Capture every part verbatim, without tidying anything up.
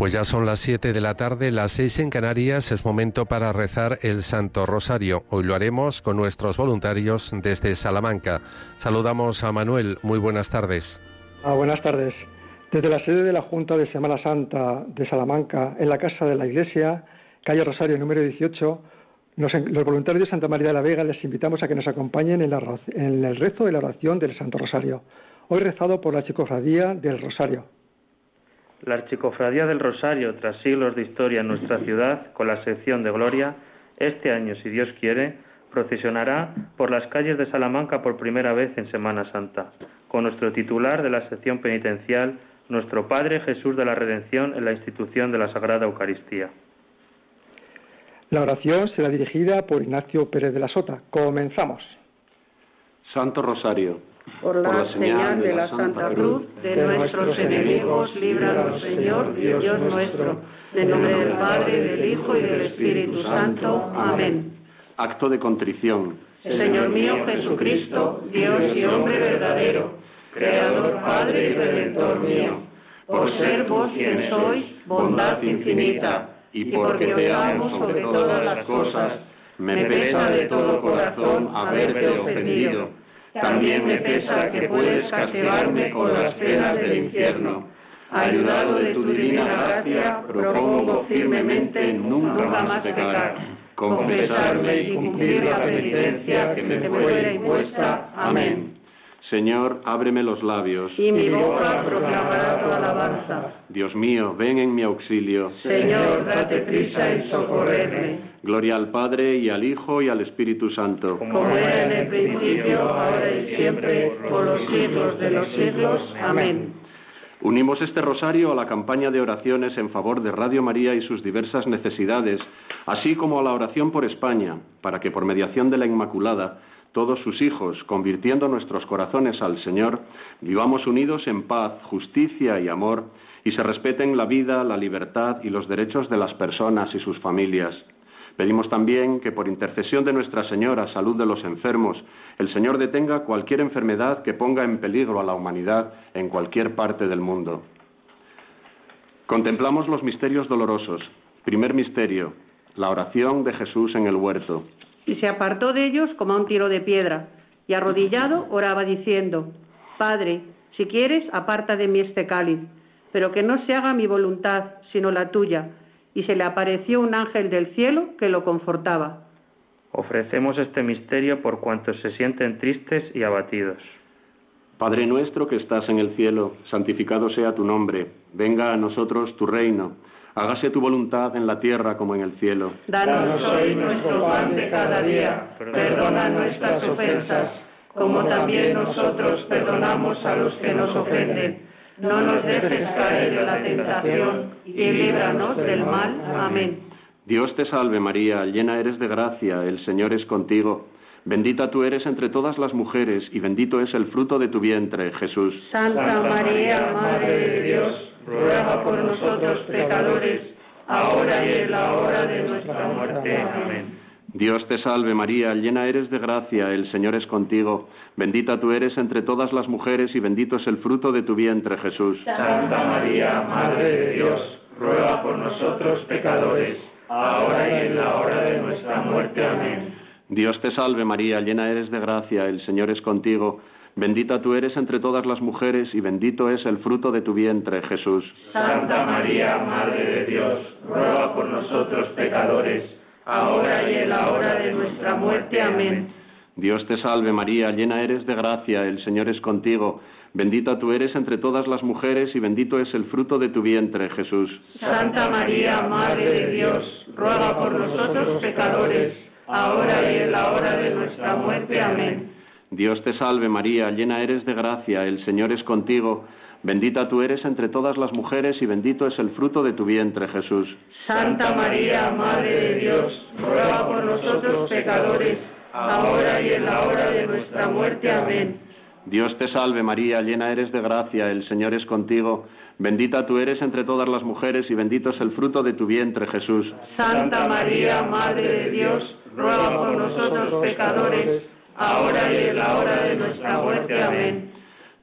Pues ya son las siete de la tarde, las seis en Canarias, es momento para rezar el Santo Rosario. Hoy lo haremos con nuestros voluntarios desde Salamanca. Saludamos a Manuel, muy buenas tardes. Ah, buenas tardes. Desde la sede de la Junta de Semana Santa de Salamanca, en la Casa de la Iglesia, calle Rosario número dieciocho, nos, los voluntarios de Santa María de la Vega les invitamos a que nos acompañen en, la, en el rezo de la oración del Santo Rosario, hoy rezado por la Archicofradía del Rosario. La Archicofradía del Rosario, tras siglos de historia en nuestra ciudad, con la sección de Gloria, este año, si Dios quiere, procesionará por las calles de Salamanca por primera vez en Semana Santa, con nuestro titular de la sección penitencial, nuestro Padre Jesús de la Redención, en la institución de la Sagrada Eucaristía. La oración será dirigida por Ignacio Pérez de la Sota. Comenzamos. Santo Rosario, por la, por la señal de la Santa Cruz de nuestros enemigos, líbranos, Señor, Dios nuestro, en nombre del Padre, del Hijo y del Espíritu Santo. Amén. Acto de contrición. Señor mío Jesucristo, Dios y hombre verdadero, Creador, Padre y Redentor mío, por ser vos quien sois, bondad infinita, y porque te amo sobre todas las cosas, me pesa de todo corazón haberte ofendido. También me pesa que puedes castigarme con las penas del infierno. Ayudado de tu divina gracia, propongo firmemente nunca más pecar, confesarme y cumplir la penitencia que me fuera impuesta. Amén. Señor, ábreme los labios, y mi boca proclamará tu alabanza. Dios mío, ven en mi auxilio. Señor, date prisa en socorrerme. Gloria al Padre, y al Hijo, y al Espíritu Santo. Como era en el principio, ahora y siempre, por los siglos de los siglos. Amén. Unimos este rosario a la campaña de oraciones en favor de Radio María y sus diversas necesidades, así como a la oración por España, para que por mediación de la Inmaculada, todos sus hijos, convirtiendo nuestros corazones al Señor, vivamos unidos en paz, justicia y amor, y se respeten la vida, la libertad y los derechos de las personas y sus familias. Pedimos también que por intercesión de Nuestra Señora, salud de los enfermos, el Señor detenga cualquier enfermedad que ponga en peligro a la humanidad en cualquier parte del mundo. Contemplamos los misterios dolorosos. Primer misterio, la oración de Jesús en el huerto. Y se apartó de ellos como a un tiro de piedra, y arrodillado oraba diciendo: Padre, si quieres, aparta de mí este cáliz, pero que no se haga mi voluntad, sino la tuya. Y se le apareció un ángel del cielo que lo confortaba. Ofrecemos este misterio por cuantos se sienten tristes y abatidos. Padre nuestro que estás en el cielo, santificado sea tu nombre. Venga a nosotros tu reino. Hágase tu voluntad en la tierra como en el cielo. Danos hoy nuestro pan de cada día. Perdona nuestras ofensas, como también nosotros perdonamos a los que nos ofenden. No nos dejes caer en la tentación y líbranos del mal. Amén. Dios te salve María, llena eres de gracia, el Señor es contigo. Bendita tú eres entre todas las mujeres y bendito es el fruto de tu vientre, Jesús. Santa María, Madre de Dios, ruega por nosotros pecadores, ahora y en la hora de nuestra muerte. Amén. Dios te salve María, llena eres de gracia, el Señor es contigo. Bendita tú eres entre todas las mujeres y bendito es el fruto de tu vientre, Jesús. Santa María, Madre de Dios, ruega por nosotros pecadores, ahora y en la hora de nuestra muerte. Amén. Dios te salve María, llena eres de gracia, el Señor es contigo. Bendita tú eres entre todas las mujeres y bendito es el fruto de tu vientre, Jesús. Santa María, Madre de Dios, ruega por nosotros pecadores, ahora y en la hora de nuestra muerte. Amén. Dios te salve María, llena eres de gracia, el Señor es contigo. Bendita tú eres entre todas las mujeres y bendito es el fruto de tu vientre, Jesús. Santa María, Madre de Dios, ruega por nosotros pecadores, ahora y en la hora de nuestra muerte. Amén. Dios te salve María, llena eres de gracia, el Señor es contigo. Bendita tú eres entre todas las mujeres y bendito es el fruto de tu vientre, Jesús. Santa María, Madre de Dios, ruega por nosotros pecadores, ahora y en la hora de nuestra muerte. Amén. Dios te salve María, llena eres de gracia, el Señor es contigo. Bendita tú eres entre todas las mujeres y bendito es el fruto de tu vientre, Jesús. Santa María, Madre de Dios, ruega por nosotros pecadores, ahora y en la hora de nuestra muerte. Amén.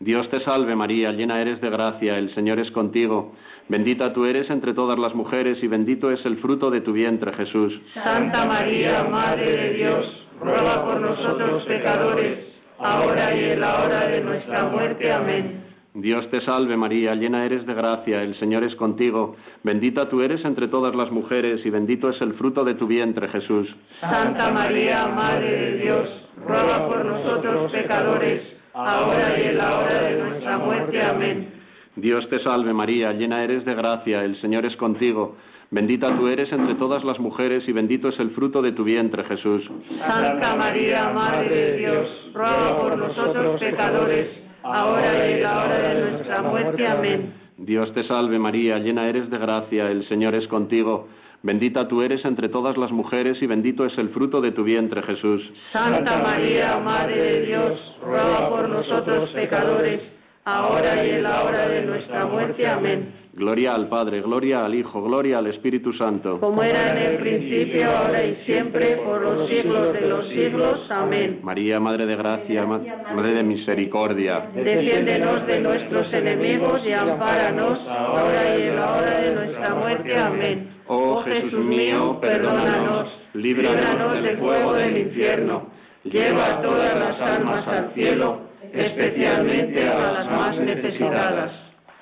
Dios te salve María, llena eres de gracia, el Señor es contigo. Bendita tú eres entre todas las mujeres y bendito es el fruto de tu vientre, Jesús. Santa María, Madre de Dios, ruega por nosotros pecadores, ahora y en la hora de nuestra muerte. Amén. Dios te salve María, llena eres de gracia, el Señor es contigo. Bendita tú eres entre todas las mujeres y bendito es el fruto de tu vientre, Jesús. Santa María, Madre de Dios, ruega por nosotros pecadores, ahora y en la hora de nuestra muerte. Amén. Dios te salve María, llena eres de gracia, el Señor es contigo. Bendita tú eres entre todas las mujeres y bendito es el fruto de tu vientre, Jesús. Santa María, Madre de Dios, ruega por nosotros pecadores, ahora y en la hora de nuestra muerte. Amén. Dios te salve María, llena eres de gracia, el Señor es contigo. Bendita tú eres entre todas las mujeres y bendito es el fruto de tu vientre, Jesús. Santa María, Madre de Dios, ruega por nosotros pecadores, ahora y en la hora de nuestra muerte. Amén. Gloria al Padre, gloria al Hijo, gloria al Espíritu Santo. Como era en el principio, ahora y siempre, por los siglos de los siglos. Amén. María, Madre de gracia, Madre de misericordia. Defiéndenos de nuestros enemigos y ampáranos, ahora y en la hora de nuestra muerte. Amén. Oh Jesús mío, perdónanos, líbranos del fuego del infierno, lleva a todas las almas al cielo, especialmente a las más necesitadas.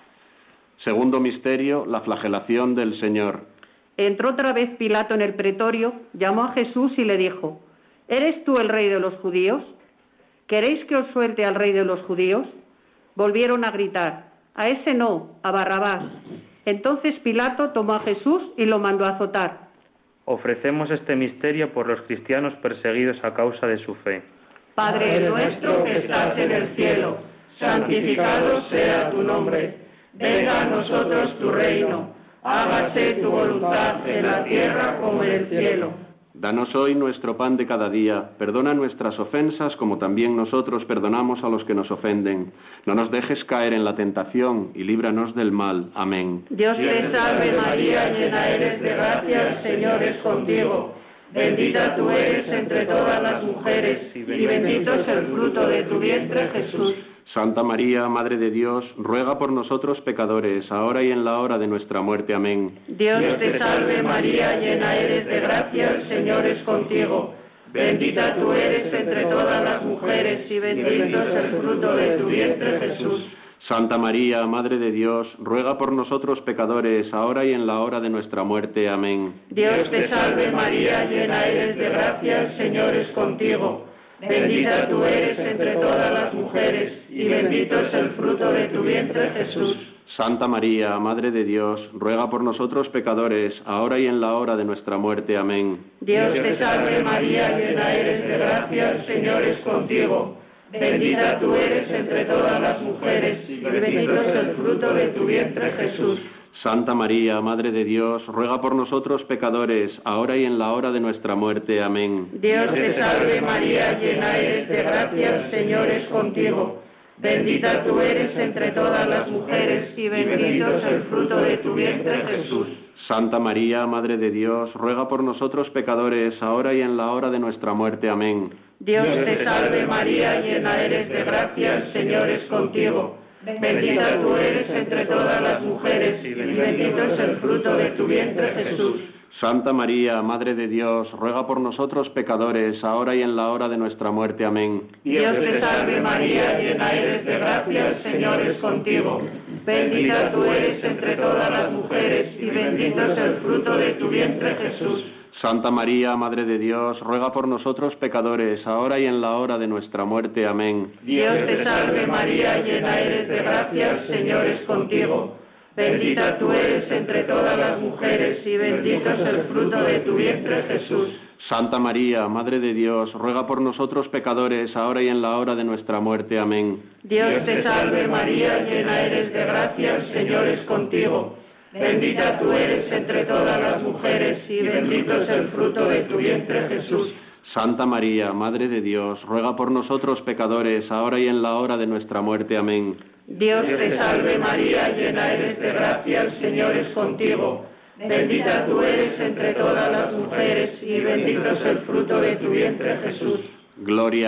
Segundo misterio, la flagelación del Señor. Entró otra vez Pilato en el pretorio, llamó a Jesús y le dijo: ¿Eres tú el rey de los judíos? ¿Queréis que os suelte al rey de los judíos? Volvieron a gritar: a ese no, a Barrabás. Entonces Pilato tomó a Jesús y lo mandó a azotar. Ofrecemos este misterio por los cristianos perseguidos a causa de su fe. Padre nuestro que estás en el cielo, santificado sea tu nombre. Venga a nosotros tu reino, hágase tu voluntad en la tierra como en el cielo. Danos hoy nuestro pan de cada día, perdona nuestras ofensas como también nosotros perdonamos a los que nos ofenden. No nos dejes caer en la tentación y líbranos del mal. Amén. Dios te salve María, llena eres de gracia, el Señor es contigo. Bendita tú eres entre todas las mujeres y bendito es el fruto de tu vientre, Jesús. Santa María, Madre de Dios, ruega por nosotros pecadores, ahora y en la hora de nuestra muerte. Amén. Dios te salve María, llena eres de gracia, el Señor es contigo. Bendita tú eres entre todas las mujeres y bendito es el fruto de tu vientre, Jesús. Santa María, Madre de Dios, ruega por nosotros pecadores, ahora y en la hora de nuestra muerte. Amén. Dios te salve María, llena eres de gracia, el Señor es contigo. Bendita tú eres entre todas las mujeres y bendito es el fruto de tu vientre, Jesús. Santa María, Madre de Dios, ruega por nosotros pecadores, ahora y en la hora de nuestra muerte. Amén. Dios te salve María, llena eres de gracia, el Señor es contigo. Bendita tú eres entre todas las mujeres y bendito es el fruto de tu vientre, Jesús. Santa María, Madre de Dios, ruega por nosotros pecadores, ahora y en la hora de nuestra muerte. Amén. Dios te salve María, llena eres de gracia, el Señor es contigo. Bendita tú eres entre todas las mujeres y bendito es el fruto de tu vientre, Jesús. Santa María, Madre de Dios, ruega por nosotros pecadores, ahora y en la hora de nuestra muerte. Amén. Dios te salve María, llena eres de gracia, el Señor es contigo. Bendita tú eres entre todas las mujeres y bendito es el fruto de tu vientre, Jesús. Santa María, Madre de Dios, ruega por nosotros pecadores, ahora y en la hora de nuestra muerte. Amén. Dios te salve María, llena eres de gracia, el Señor es contigo. Bendita tú eres entre todas las mujeres y bendito es el fruto de tu vientre, Jesús. Santa María, Madre de Dios, ruega por nosotros pecadores, ahora y en la hora de nuestra muerte. Amén. Dios te salve María, llena eres de gracia, el Señor es contigo. Bendita tú eres entre todas las mujeres y bendito es el fruto de tu vientre, Jesús. Santa María, Madre de Dios, ruega por nosotros pecadores, ahora y en la hora de nuestra muerte. Amén. Dios te salve María, llena eres de gracia, el Señor es contigo. Bendita tú eres entre todas las mujeres y bendito es el fruto de tu vientre, Jesús. Santa María, Madre de Dios, ruega por nosotros pecadores, ahora y en la hora de nuestra muerte. Amén. Dios te salve María, llena eres de gracia, el Señor es contigo. Bendita tú eres entre todas las mujeres y bendito es el fruto de tu vientre, Jesús. Gloria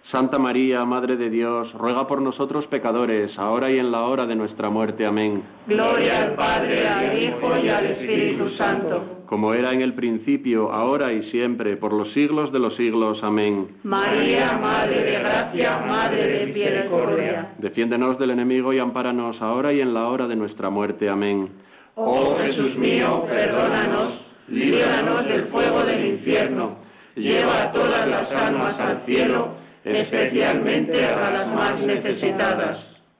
Santa María, Madre de Dios, ruega por nosotros pecadores, ahora y en la hora de nuestra muerte. Amén. Gloria al Padre, al Hijo y al Espíritu Santo. Como era en el principio, ahora y siempre, por los siglos de los siglos. Amén. María, Madre de Gracia, Madre de Misericordia. Defiéndenos del enemigo y ampáranos, ahora y en la hora de nuestra muerte. Amén. Oh Jesús mío, perdónanos, líbranos del fuego del infierno, lleva a todas las almas al cielo, especialmente a las más necesitadas.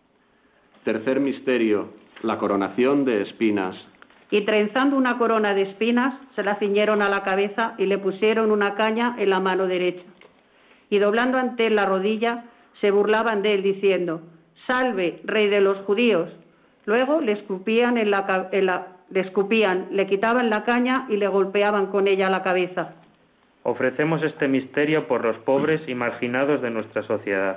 Tercer misterio, la coronación de espinas. Y trenzando una corona de espinas, se la ciñeron a la cabeza y le pusieron una caña en la mano derecha. Y doblando ante él la rodilla, se burlaban de él diciendo: «Salve, Rey de los judíos». Luego le escupían, en la, en la, le escupían, le quitaban la caña y le golpeaban con ella la cabeza. Ofrecemos este misterio por los pobres y marginados de nuestra sociedad.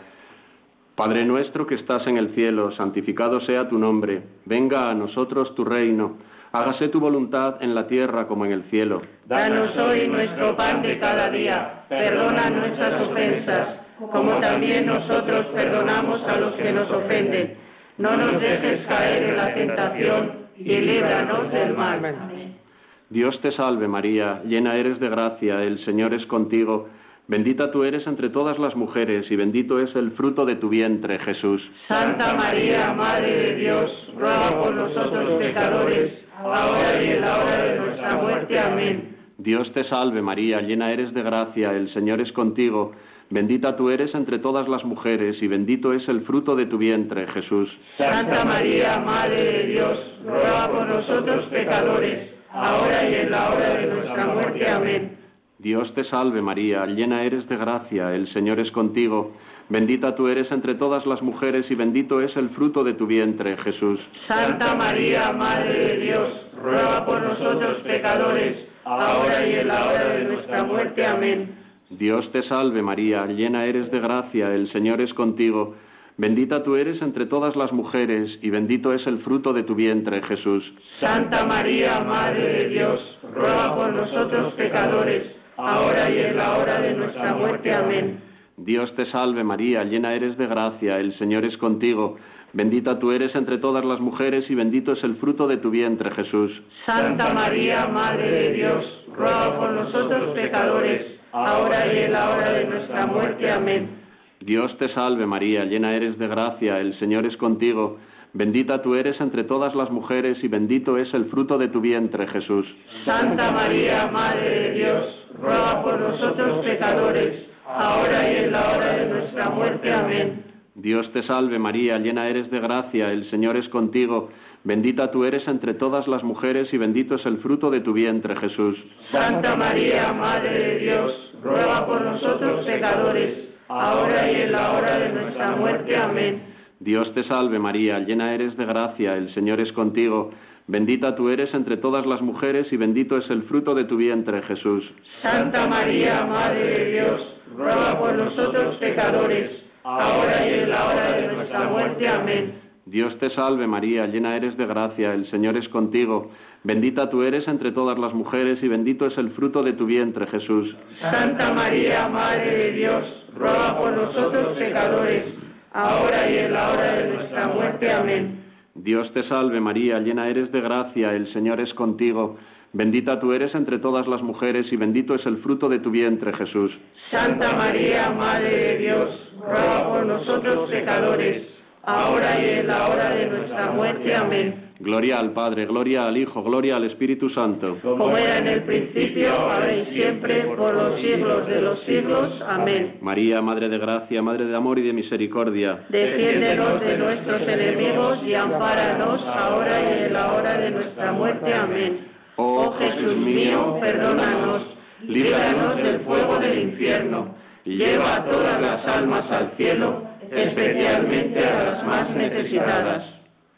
Padre nuestro que estás en el cielo, santificado sea tu nombre. Venga a nosotros tu reino. Hágase tu voluntad en la tierra como en el cielo. Danos hoy nuestro pan de cada día. Perdona nuestras ofensas, como también nosotros perdonamos a los que nos ofenden. No nos dejes caer en la tentación y líbranos del mal. Amén. Dios te salve María, llena eres de gracia, el Señor es contigo. Bendita tú eres entre todas las mujeres y bendito es el fruto de tu vientre, Jesús. Santa María, Madre de Dios, ruega por nosotros pecadores, ahora y en la hora de nuestra muerte. Amén. Dios te salve María, llena eres de gracia, el Señor es contigo. Bendita tú eres entre todas las mujeres y bendito es el fruto de tu vientre, Jesús. Santa María, Madre de Dios, ruega por nosotros pecadores, ahora y en la hora de nuestra muerte. Amén. Dios te salve María, llena eres de gracia, el Señor es contigo. Bendita tú eres entre todas las mujeres y bendito es el fruto de tu vientre, Jesús. Santa María, Madre de Dios, ruega por nosotros pecadores, ahora y en la hora de nuestra muerte. Amén. Dios te salve María, llena eres de gracia, el Señor es contigo. Bendita tú eres entre todas las mujeres y bendito es el fruto de tu vientre, Jesús. Santa María, Madre de Dios, ruega por nosotros pecadores, ahora y en la hora de nuestra muerte. Amén. Dios te salve María, llena eres de gracia, el Señor es contigo. Bendita tú eres entre todas las mujeres y bendito es el fruto de tu vientre, Jesús. Santa María, Madre de Dios, ruega por nosotros pecadores, ahora y en la hora de nuestra muerte. Amén. Dios te salve María, llena eres de gracia, el Señor es contigo. Bendita tú eres entre todas las mujeres y bendito es el fruto de tu vientre, Jesús. Santa María, Madre de Dios, ruega por nosotros pecadores, ahora y en la hora de nuestra muerte. Amén. Dios te salve María, llena eres de gracia, el Señor es contigo. Bendita tú eres entre todas las mujeres y bendito es el fruto de tu vientre, Jesús. Santa María, Madre de Dios, ruega por nosotros pecadores, ahora y en la hora de nuestra muerte. Amén. Dios te salve María, llena eres de gracia, el Señor es contigo. Bendita tú eres entre todas las mujeres y bendito es el fruto de tu vientre, Jesús. Santa María, Madre de Dios, ruega por nosotros pecadores, ahora y en la hora de nuestra muerte. Amén. Dios te salve María, llena eres de gracia, el Señor es contigo. Bendita tú eres entre todas las mujeres y bendito es el fruto de tu vientre, Jesús. Santa María, Madre de Dios, ruega por nosotros pecadores, ahora y en la hora de nuestra muerte. Amén. Dios te salve María, llena eres de gracia, el Señor es contigo. Bendita tú eres entre todas las mujeres y bendito es el fruto de tu vientre, Jesús. Santa María, Madre de Dios, ruega por nosotros pecadores, ahora y en la hora de nuestra muerte. Amén. Gloria al Padre, gloria al Hijo, gloria al Espíritu Santo. Como era en el principio, ahora y siempre, por los siglos de los siglos. Amén. María, Madre de gracia, Madre de amor y de misericordia. Defiéndenos de nuestros enemigos y ampáranos ahora y en la hora de nuestra muerte. Amén. Oh Jesús mío, perdónanos, líbranos del fuego del infierno, lleva a todas las almas al cielo, especialmente a las más necesitadas.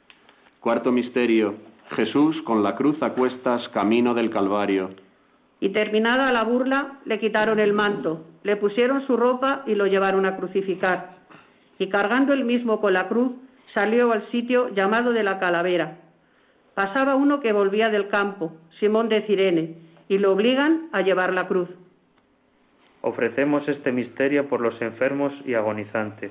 Cuarto misterio, Jesús con la cruz a cuestas, camino del Calvario. Y terminada la burla, le quitaron el manto, le pusieron su ropa y lo llevaron a crucificar. Y cargando él mismo con la cruz, salió al sitio llamado de la Calavera. Pasaba uno que volvía del campo, Simón de Cirene, y lo obligan a llevar la cruz. Ofrecemos este misterio por los enfermos y agonizantes.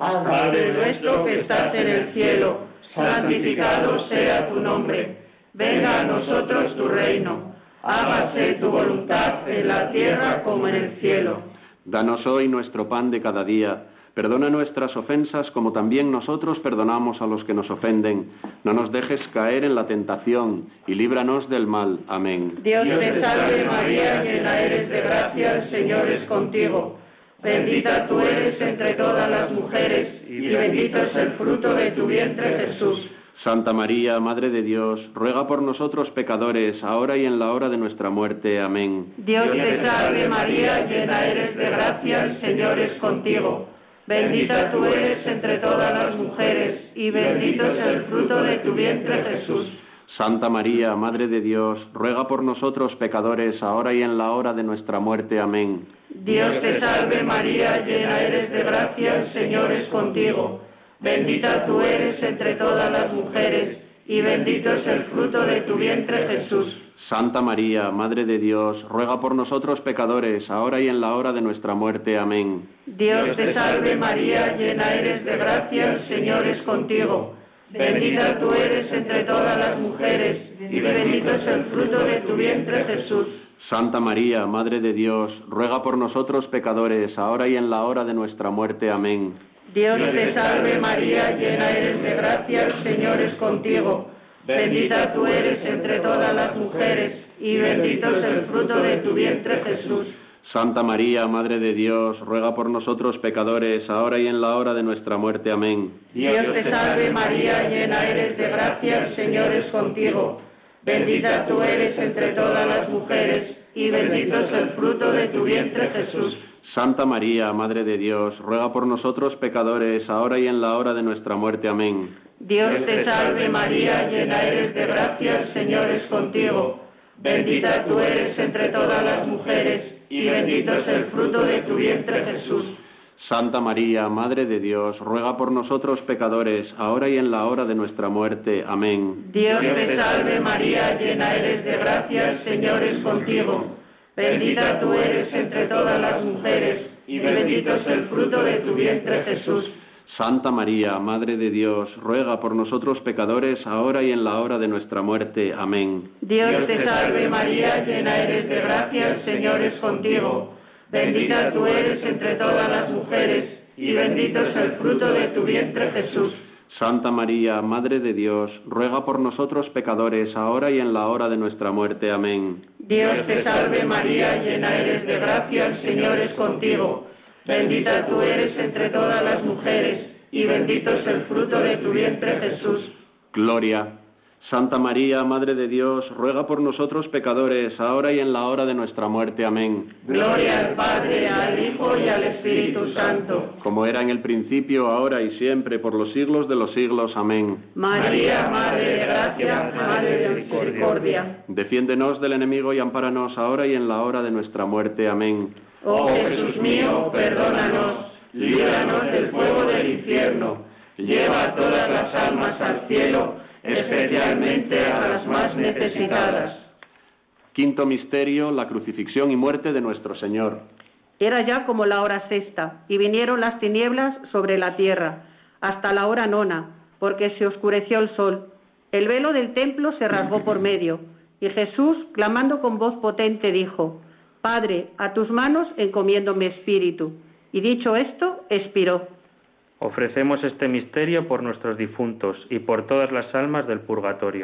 Padre nuestro que estás en el cielo, santificado sea tu nombre. Venga a nosotros tu reino. Hágase tu voluntad en la tierra como en el cielo. Danos hoy nuestro pan de cada día. Perdona nuestras ofensas como también nosotros perdonamos a los que nos ofenden. No nos dejes caer en la tentación y líbranos del mal. Amén. Dios te salve María, llena eres de gracia, el Señor es contigo. Bendita tú eres entre todas las mujeres y bendito es el fruto de tu vientre, Jesús. Santa María, Madre de Dios, ruega por nosotros pecadores, ahora y en la hora de nuestra muerte. Amén. Dios te salve María, llena eres de gracia, el Señor es contigo. Bendita tú eres entre todas las mujeres, y bendito es el fruto de tu vientre, Jesús. Santa María, Madre de Dios, ruega por nosotros pecadores, ahora y en la hora de nuestra muerte. Amén. Dios te salve María, llena eres de gracia, el Señor es contigo. Bendita tú eres entre todas las mujeres, y bendito es el fruto de tu vientre, Jesús. Santa María, Madre de Dios, ruega por nosotros pecadores, ahora y en la hora de nuestra muerte. Amén. Dios te salve María, llena eres de gracia, el Señor es contigo. Bendita tú eres entre todas las mujeres, y bendito es el fruto de tu vientre, Jesús. Santa María, Madre de Dios, ruega por nosotros pecadores, ahora y en la hora de nuestra muerte. Amén. Dios te salve María, llena eres de gracia, el Señor es contigo. Bendita tú eres entre todas las mujeres, y bendito es el fruto de tu vientre, Jesús. Santa María, Madre de Dios, ruega por nosotros pecadores, ahora y en la hora de nuestra muerte. Amén. Dios te salve María, llena eres de gracia, el Señor es contigo. Bendita tú eres entre todas las mujeres, y bendito es el fruto de tu vientre, Jesús. Santa María, Madre de Dios, ruega por nosotros pecadores, ahora y en la hora de nuestra muerte. Amén. Dios te salve María, llena eres de gracia, el Señor es contigo. Bendita tú eres entre todas las mujeres, y bendito es el fruto de tu vientre, Jesús. Santa María, Madre de Dios, ruega por nosotros pecadores, ahora y en la hora de nuestra muerte. Amén. Dios te salve María, llena eres de gracia, el Señor es contigo. Bendita tú eres entre todas las mujeres, y bendito es el fruto de tu vientre, Jesús. Santa María, Madre de Dios, ruega por nosotros pecadores, ahora y en la hora de nuestra muerte. Amén. Dios te salve María, llena eres de gracia, el Señor es contigo. Bendita tú eres entre todas las mujeres, y bendito es el fruto de tu vientre, Jesús. Santa María, Madre de Dios, ruega por nosotros pecadores, ahora y en la hora de nuestra muerte. Amén. Dios te salve María, llena eres de gracia, el Señor es contigo. Bendita tú eres entre todas las mujeres, y bendito es el fruto de tu vientre, Jesús. Gloria. Santa María, Madre de Dios, ruega por nosotros pecadores, ahora y en la hora de nuestra muerte. Amén. Gloria al Padre, al Hijo y al Espíritu Santo. Como era en el principio, ahora y siempre, por los siglos de los siglos. Amén. María, Madre de Gracia, Madre de Misericordia. Defiéndenos del enemigo y ampáranos ahora y en la hora de nuestra muerte. Amén. Oh Jesús mío, perdónanos, líbranos del fuego del infierno, lleva a todas las almas al cielo, especialmente a las más necesitadas. Quinto misterio, la crucifixión y muerte de nuestro Señor. Era ya como la hora sexta, y vinieron las tinieblas sobre la tierra, hasta la hora nona, porque se oscureció el sol. El velo del templo se rasgó por medio, y Jesús, clamando con voz potente, dijo: Padre, a tus manos encomiendo mi espíritu. Y dicho esto, expiró. Ofrecemos este misterio por nuestros difuntos y por todas las almas del purgatorio.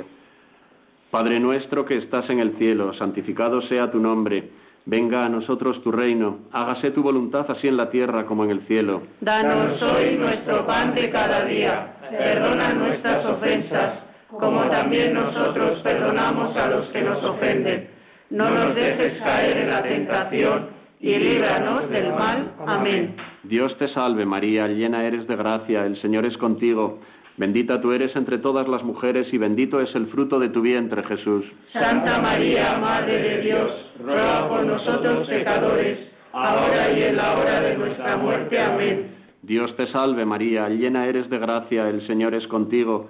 Padre nuestro que estás en el cielo, santificado sea tu nombre. Venga a nosotros tu reino. Hágase tu voluntad así en la tierra como en el cielo. Danos hoy nuestro pan de cada día. Perdona nuestras ofensas, como también nosotros perdonamos a los que nos ofenden. No nos dejes caer en la tentación, y líbranos del mal. Amén. Dios te salve María, llena eres de gracia, el Señor es contigo. Bendita tú eres entre todas las mujeres, y bendito es el fruto de tu vientre, Jesús. Santa María, Madre de Dios, ruega por nosotros pecadores, ahora y en la hora de nuestra muerte. Amén. Dios te salve María, llena eres de gracia, el Señor es contigo.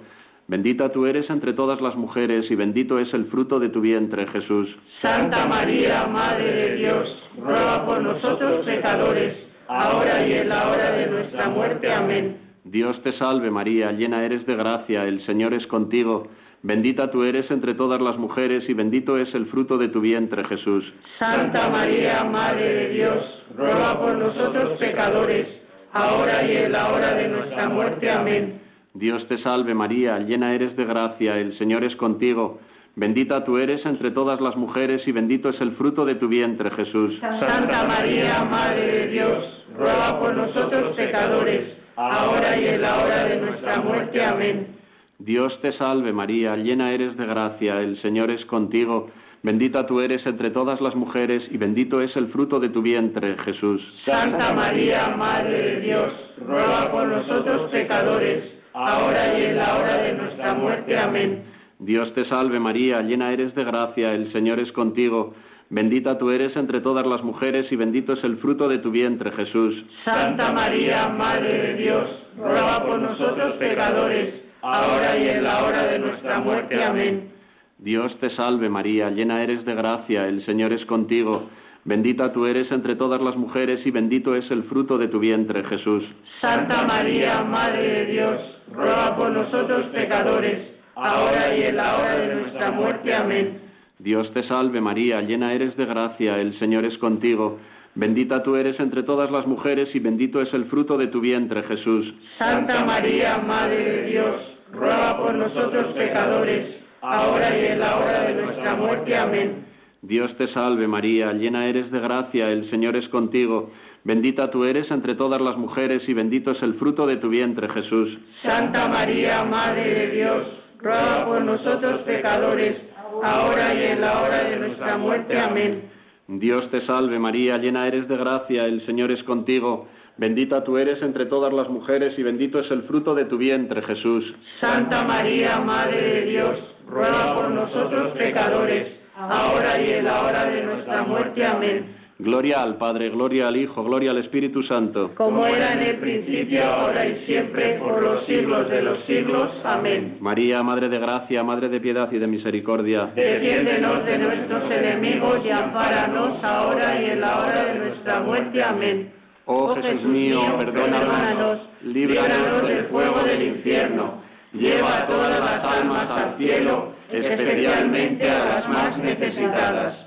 Bendita tú eres entre todas las mujeres y bendito es el fruto de tu vientre, Jesús. Santa María, Madre de Dios, ruega por nosotros pecadores, ahora y en la hora de nuestra muerte. Amén. Dios te salve María, llena eres de gracia, el Señor es contigo. Bendita tú eres entre todas las mujeres y bendito es el fruto de tu vientre, Jesús. Santa María, Madre de Dios, ruega por nosotros pecadores, ahora y en la hora de nuestra muerte. Amén. Dios te salve María, llena eres de gracia, el Señor es contigo. Bendita tú eres entre todas las mujeres y bendito es el fruto de tu vientre, Jesús. Santa María, Madre de Dios, ruega por nosotros pecadores, ahora y en la hora de nuestra muerte. Amén. Dios te salve María, llena eres de gracia, el Señor es contigo. Bendita tú eres entre todas las mujeres y bendito es el fruto de tu vientre, Jesús. Santa María, Madre de Dios, ruega por nosotros pecadores, ahora y en la hora de nuestra muerte. Amén. Dios te salve María, llena eres de gracia, el Señor es contigo. Bendita tú eres entre todas las mujeres y bendito es el fruto de tu vientre, Jesús. Santa María, Madre de Dios, ruega por nosotros pecadores, ahora y en la hora de nuestra muerte. Amén. Dios te salve María, llena eres de gracia, el Señor es contigo. Bendita tú eres entre todas las mujeres y bendito es el fruto de tu vientre, Jesús. Santa María, Madre de Dios, ruega por nosotros pecadores, ahora y en la hora de nuestra muerte. Amén. Dios te salve María, llena eres de gracia, el Señor es contigo. Bendita tú eres entre todas las mujeres y bendito es el fruto de tu vientre, Jesús. Santa María, Madre de Dios, ruega por nosotros pecadores, ahora y en la hora de nuestra muerte. Amén. Dios te salve María, llena eres de gracia, el Señor es contigo. Bendita tú eres entre todas las mujeres y bendito es el fruto de tu vientre, Jesús. Santa María, Madre de Dios, ruega por nosotros pecadores, ahora y en la hora de nuestra muerte. Amén. Dios te salve María, llena eres de gracia, el Señor es contigo. Bendita tú eres entre todas las mujeres y bendito es el fruto de tu vientre, Jesús. Santa María, Madre de Dios, ruega por nosotros pecadores, ahora y en la hora de nuestra muerte. Amén. Gloria al Padre, gloria al Hijo, gloria al Espíritu Santo. Como era en el principio, ahora y siempre, por los siglos de los siglos. Amén. María, Madre de gracia, Madre de piedad y de misericordia. Defiéndenos de nuestros enemigos y ampáranos ahora y en la hora de nuestra muerte. Amén. Oh Jesús mío, perdónanos, líbranos del fuego del infierno, lleva a todas las almas al cielo, especialmente a las más necesitadas.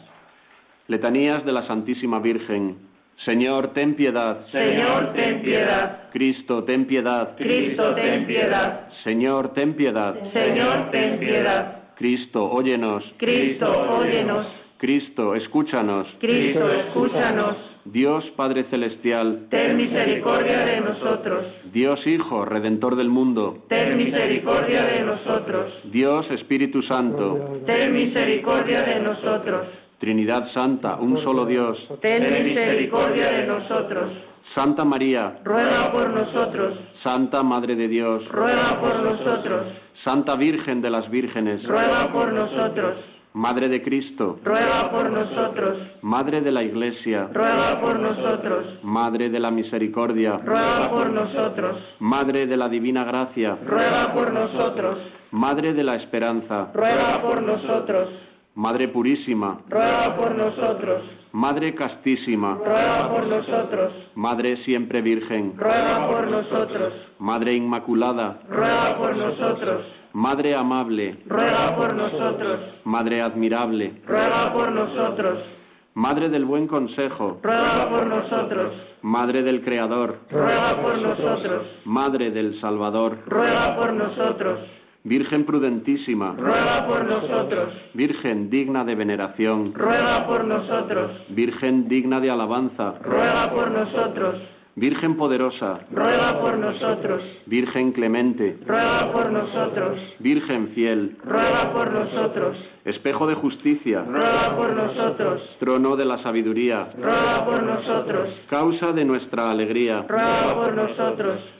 Letanías de la Santísima Virgen. Señor, ten piedad. Señor, ten piedad. Cristo, ten piedad. Cristo, ten piedad. Señor, ten piedad. Señor, ten piedad. Cristo, óyenos. Cristo, óyenos. Cristo, escúchanos. Cristo, escúchanos. Dios Padre Celestial, ten misericordia de nosotros. Dios Hijo, Redentor del mundo, ten misericordia de nosotros. Dios Espíritu Santo, ten misericordia de nosotros. Trinidad Santa, un solo Dios, ten misericordia de nosotros. Santa María, ruega por nosotros. Santa Madre de Dios, ruega por nosotros. Santa Virgen de las Vírgenes, ruega por nosotros. Madre de Cristo, ruega por nosotros. Madre de la Iglesia, ruega por nosotros. Madre de la Misericordia, ruega por nosotros. Madre de la Divina Gracia, ruega por nosotros. Madre de la Esperanza, ruega por nosotros. Madre Purísima, ruega por nosotros. Madre Castísima, ruega por nosotros. Madre Siempre Virgen, ruega por nosotros. Madre Inmaculada, ruega por nosotros. Madre Amable, ruega por nosotros. Madre Admirable, ruega por nosotros. Madre del Buen Consejo, ruega por nosotros. Madre del Creador, ruega por nosotros. Madre del Salvador, ruega por nosotros. Virgen prudentísima, ruega por nosotros. Virgen digna de veneración, ruega por nosotros. Virgen digna de alabanza, ruega por nosotros. Virgen poderosa, ruega por nosotros. Virgen clemente, ruega por nosotros. Virgen fiel, ruega por nosotros. Espejo de justicia, ruega por nosotros. Trono de la sabiduría, ruega por nosotros. Causa de nuestra alegría, ruega por nosotros.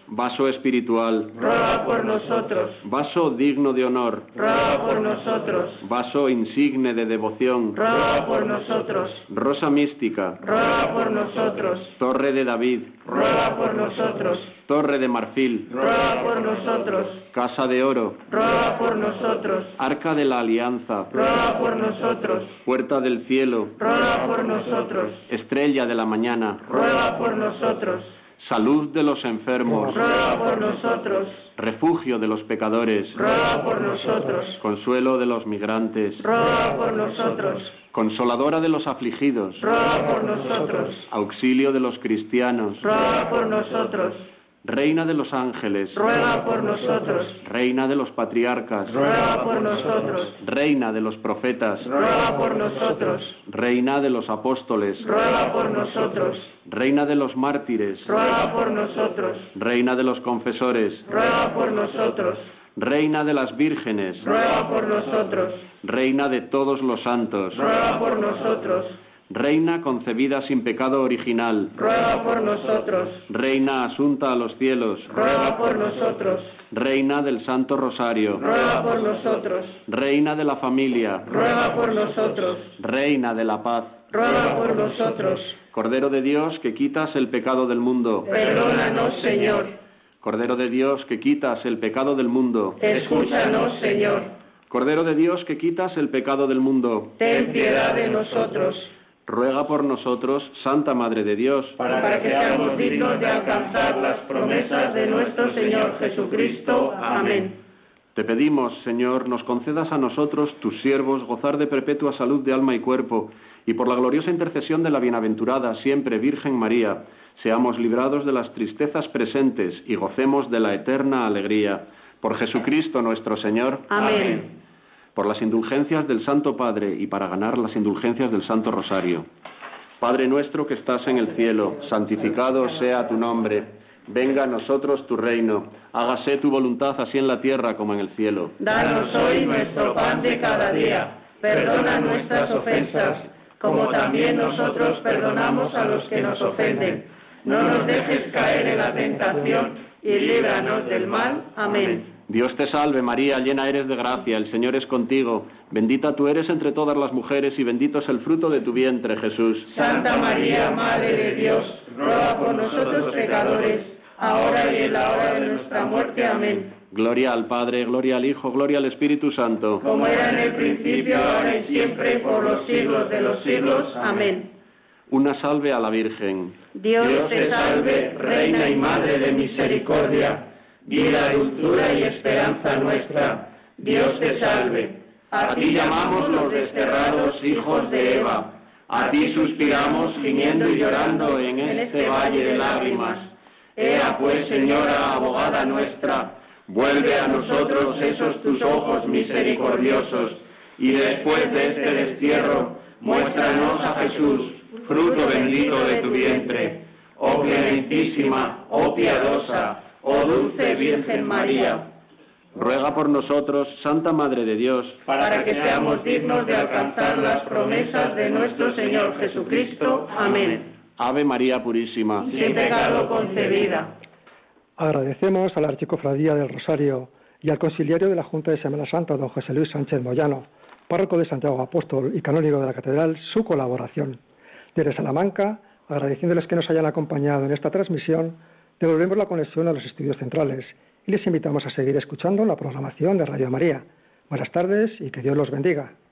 Vaso espiritual, ruega por nosotros. Vaso digno de honor, ruega por nosotros. Vaso insigne de devoción, ruega por nosotros. Rosa mística, ruega por nosotros. Torre de David, ruega por nosotros. Torre de marfil, ruega por nosotros. Casa de oro, ruega por nosotros. Arca de la alianza, ruega por nosotros. Puerta del cielo, ruega por nosotros. Estrella de la mañana, ruega por nosotros. Salud de los enfermos, ruega por nosotros. Refugio de los pecadores, ruega por nosotros. Consuelo de los migrantes, ruega por nosotros. Consoladora de los afligidos, ruega por nosotros. Auxilio de los cristianos, ruega por nosotros. Reina de los ángeles, ruega por nosotros. Reina de los patriarcas, ruega por nosotros. Reina de los profetas, ruega por nosotros. Reina de los apóstoles, ruega por nosotros. Reina de los mártires, ruega por nosotros. Reina de los confesores, ruega por nosotros. Reina de las vírgenes, ruega por nosotros. Reina de todos los santos, ruega por nosotros. Reina concebida sin pecado original, ruega por nosotros. Reina asunta a los cielos, ruega por nosotros. Reina del Santo Rosario, ruega por nosotros. Reina de la familia, ruega por nosotros. Reina de la paz, ruega por nosotros. Cordero de Dios que quitas el pecado del mundo, perdónanos, Señor. Cordero de Dios que quitas el pecado del mundo, escúchanos, Señor. Cordero de Dios que quitas el pecado del mundo, ten piedad de nosotros. Ruega por nosotros, Santa Madre de Dios, para, para que seamos dignos de alcanzar las promesas de nuestro Señor Jesucristo. Amén. Te pedimos, Señor, nos concedas a nosotros, tus siervos, gozar de perpetua salud de alma y cuerpo, y por la gloriosa intercesión de la bienaventurada, siempre Virgen María, seamos librados de las tristezas presentes y gocemos de la eterna alegría. Por Jesucristo nuestro Señor. Amén. Por las indulgencias del Santo Padre y para ganar las indulgencias del Santo Rosario. Padre nuestro que estás en el cielo, santificado sea tu nombre. Venga a nosotros tu reino. Hágase tu voluntad así en la tierra como en el cielo. Danos hoy nuestro pan de cada día. Perdona nuestras ofensas, como también nosotros perdonamos a los que nos ofenden. No nos dejes caer en la tentación y líbranos del mal. Amén. Dios te salve María, llena eres de gracia, el Señor es contigo. Bendita tú eres entre todas las mujeres y bendito es el fruto de tu vientre, Jesús. Santa María, Madre de Dios, ruega por nosotros pecadores, ahora y en la hora de nuestra muerte. Amén. Gloria al Padre, gloria al Hijo, gloria al Espíritu Santo. Como era en el principio, ahora y siempre, por los siglos de los siglos. Amén. Una salve a la Virgen. Dios te salve, Reina y Madre de misericordia, vida, dulzura y esperanza nuestra. Dios te salve. A ti llamamos los desterrados hijos de Eva. A ti suspiramos gimiendo y llorando en este valle de lágrimas. Ea pues, Señora, abogada nuestra, vuelve a nosotros esos tus ojos misericordiosos, y después de este destierro, muéstranos a Jesús, fruto bendito de tu vientre. Oh clementísima, oh piadosa, oh dulce Virgen María, ruega por nosotros, Santa Madre de Dios, para que seamos dignos de alcanzar las promesas de nuestro Señor Jesucristo. Amén. Ave María Purísima, sin pecado concebida. Agradecemos a la Archicofradía del Rosario y al Conciliario de la Junta de Semana Santa, don José Luis Sánchez Moyano, párroco de Santiago Apóstol y canónigo de la Catedral, su colaboración. Desde Salamanca, agradeciéndoles que nos hayan acompañado en esta transmisión, devolvemos la conexión a los estudios centrales y les invitamos a seguir escuchando la programación de Radio María. Buenas tardes y que Dios los bendiga.